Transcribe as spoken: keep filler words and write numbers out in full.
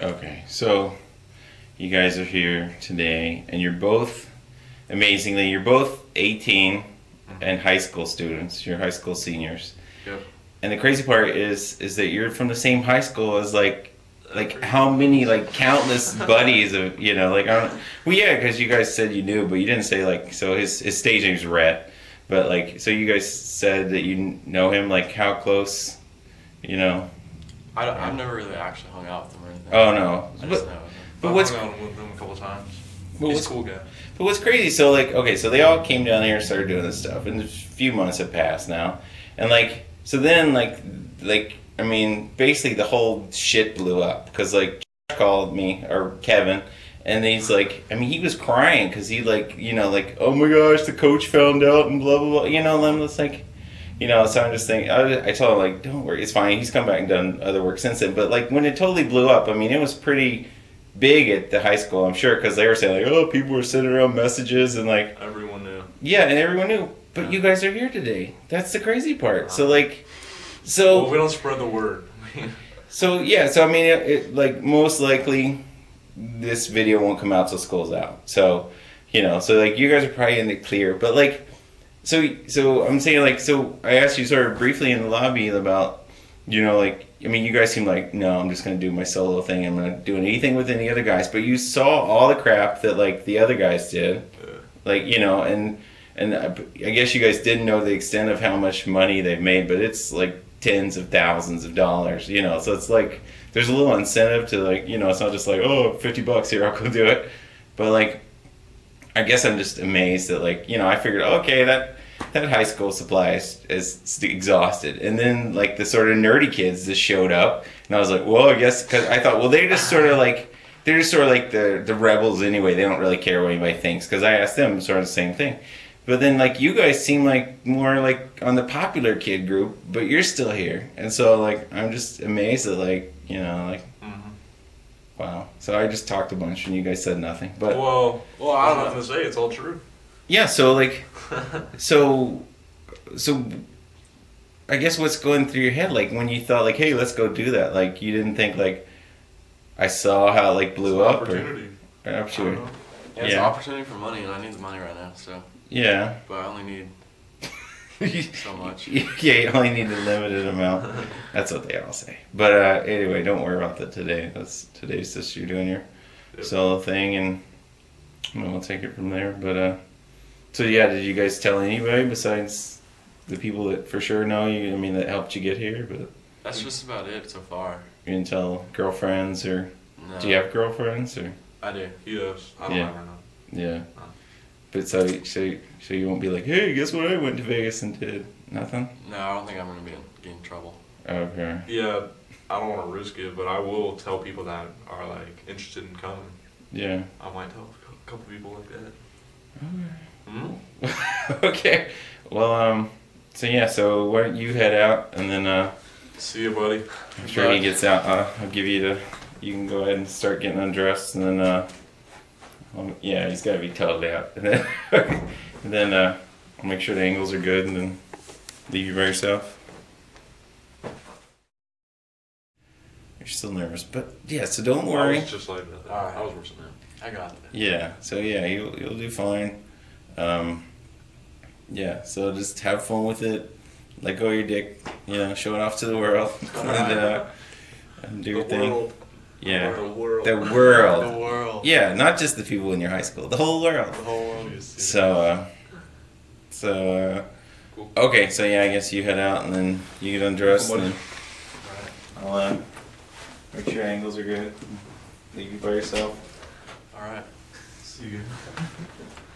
Okay, so you guys are here today, and you're both, amazingly, you're both eighteen and high school students. You're high school seniors. Yep. And the crazy part is, is that you're from the same high school as like, like how many like countless buddies of you know like I don't. Well, yeah, because you guys said you knew, but you didn't say like. So his his stage name's Rhett, but like so you guys said that you know him. Like how close, you know. I don't, I've never really actually hung out with him or anything. Oh no. I just But, know him. but I've what's hung out with him a couple times. but He's what's a cool guy. But what's crazy, so like, okay, so they all came down here and started doing this stuff, and a few months have passed now, and like, so then like, like, I mean, basically the whole shit blew up, because like, called me, or Kevin, and he's like, I mean, he was crying, because he like, you know, like, oh my gosh, the coach found out, and blah, blah, blah, you know, and I'm just like, you know, so I'm just thinking, I, I told him like, don't worry, it's fine, he's come back and done other work since then, but like, when it totally blew up, I mean, it was pretty big at the high school, I'm sure, because they were saying like, oh, people were sending around messages and like, Everyone knew. yeah, and everyone knew. But Yeah. you guys are here today. That's the crazy part. So like, so Well, we don't spread the word. so yeah. So I mean, it, it, like most likely, this video won't come out till school's out. So you know, so like you guys are probably in the clear. But like, so so I'm saying like, so I asked you sort of briefly in the lobby about, you know, like. I mean, you guys seem like, no, I'm just going to do my solo thing. I'm not doing anything with any other guys. But you saw all the crap that, like, the other guys did. Yeah. Like, you know, and and I, I guess you guys didn't know the extent of how much money they've made. But it's, like, tens of thousands of dollars, you know. So it's, like, there's a little incentive to, like, you know, it's not just like, oh, fifty bucks here, I'll go do it. But, like, I guess I'm just amazed that, like, you know, I figured, okay, that... that high school supply is, is exhausted, and then like the sort of nerdy kids just showed up, and I was like, well, I guess because I thought, well, they're just sort of like they're just sort of like the the rebels anyway. They don't really care what anybody thinks, because I asked them sort of the same thing. But then like you guys seem like more like on the popular kid group, but you're still here, and so like I'm just amazed that like you know like Mm-hmm. wow. So I just talked a bunch, and you guys said nothing, but Well, well, I don't have nothing to say. It's all true. yeah. So like. So, so, I guess what's going through your head, like when you thought, like, hey, let's go do that. Like, you didn't think, like, I saw how it, like, blew It's an up, opportunity. or, or I'm I sure, don't know. Yeah, it's Yeah. an opportunity for money, and I need the money right now. So, yeah, but I only need so much. yeah, you only need a limited amount. That's what they all say. But uh, anyway, don't worry about that today. That's today's just you're doing your Yep. solo thing, and you know, we'll take it from there. But uh, so yeah, did you guys tell anybody besides the people that for sure know you? I mean, that helped you get here, but. That's just about it so far. You didn't tell girlfriends or No, do you have girlfriends or I do. He does. I don't Yeah. ever know. yeah? No. But so so so you won't be like, hey, guess what I went to Vegas and did nothing. No, I don't think I'm gonna be in, get in trouble. Okay. Yeah, I don't want to risk it, but I will tell people that are like interested in coming. Yeah. I might tell a couple people like that. Okay. Hmm? Okay. Well, um. So yeah. So why don't you head out and then uh, See you, buddy. I'm sure he gets out. Uh, I'll give you the. You can go ahead and start getting undressed and then uh. Um, yeah, he's got to be totally out. And then, and then uh, I'll make sure the angles are good and then leave you by yourself. You're still nervous, but yeah, so don't I worry. was just like that. Alright. I was worse than that. I got it. Yeah, so yeah, you'll, you'll do fine. Um, yeah, so just have fun with it. Let go of your dick, you know, show it off to the world. and, uh, and do your the thing. world. Yeah. The world. The world. The world. Yeah, not just the people in your high school, the whole world. The whole world. So, uh, so, uh, Cool. okay, so yeah, I guess you head out and then you get undressed and then I'll, uh, make sure angles are good. Leave you by yourself. All right. See you.